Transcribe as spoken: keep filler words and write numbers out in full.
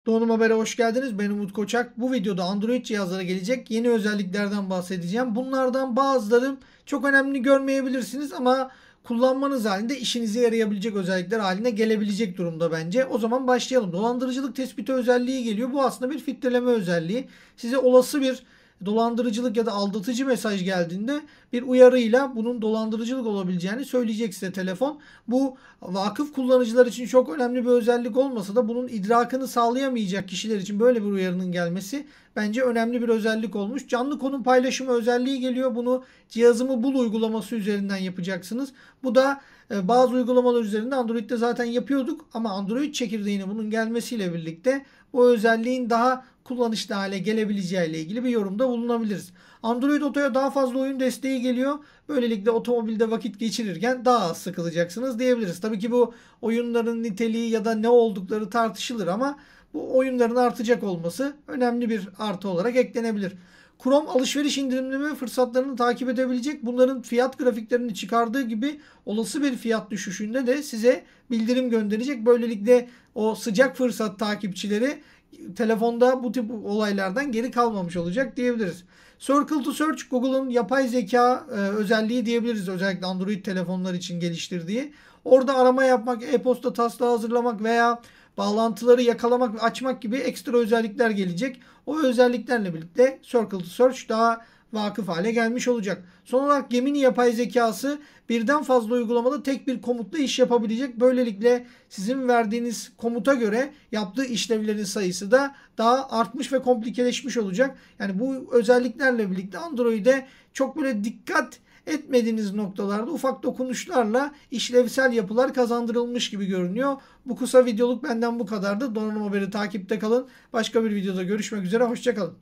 Donanım Haber'e hoş geldiniz. Ben Umut Koçak. Bu videoda Android cihazlara gelecek yeni özelliklerden bahsedeceğim. Bunlardan bazıları çok önemli görmeyebilirsiniz ama kullanmanız halinde işinize yarayabilecek özellikler haline gelebilecek durumda bence. O zaman başlayalım. Dolandırıcılık tespiti özelliği geliyor. Bu aslında bir filtreleme özelliği. Size olası bir dolandırıcılık ya da aldatıcı mesaj geldiğinde bir uyarıyla bunun dolandırıcılık olabileceğini söyleyecek size telefon. Bu vakıf kullanıcılar için çok önemli bir özellik olmasa da bunun idrakını sağlayamayacak kişiler için böyle bir uyarının gelmesi bence önemli bir özellik olmuş. Canlı konum paylaşımı özelliği geliyor. Bunu cihazımı bul uygulaması üzerinden yapacaksınız. Bu da e, bazı uygulamalar üzerinde Android'de zaten yapıyorduk ama Android çekirdeğine bunun gelmesiyle birlikte o özelliğin daha kullanışlı hale gelebileceği ile ilgili bir yorumda bulunabiliriz. Android Auto'ya daha fazla oyun desteği geliyor. Böylelikle otomobilde vakit geçirirken daha az sıkılacaksınız diyebiliriz. Tabii ki bu oyunların niteliği ya da ne oldukları tartışılır ama bu oyunların artacak olması önemli bir artı olarak eklenebilir. Chrome alışveriş indirimleme fırsatlarını takip edebilecek. Bunların fiyat grafiklerini çıkardığı gibi olası bir fiyat düşüşünde de size bildirim gönderecek. Böylelikle o sıcak fırsat takipçileri telefonda bu tip olaylardan geri kalmamış olacak diyebiliriz. Circle to Search Google'ın yapay zeka e, özelliği diyebiliriz. Özellikle Android telefonlar için geliştirdiği. Orada arama yapmak, e-posta taslağı hazırlamak veya bağlantıları yakalamak ve açmak gibi ekstra özellikler gelecek. O özelliklerle birlikte Circle to Search daha vakıf hale gelmiş olacak. Son olarak Gemini yapay zekası birden fazla uygulamada tek bir komutla iş yapabilecek. Böylelikle sizin verdiğiniz komuta göre yaptığı işlevlerin sayısı da daha artmış ve komplikeleşmiş olacak. Yani bu özelliklerle birlikte Android'e çok böyle dikkat etmediğiniz noktalarda ufak dokunuşlarla işlevsel yapılar kazandırılmış gibi görünüyor. Bu kısa videoluk benden bu kadardı. Donanım Haberi takipte kalın. Başka bir videoda görüşmek üzere. Hoşçakalın.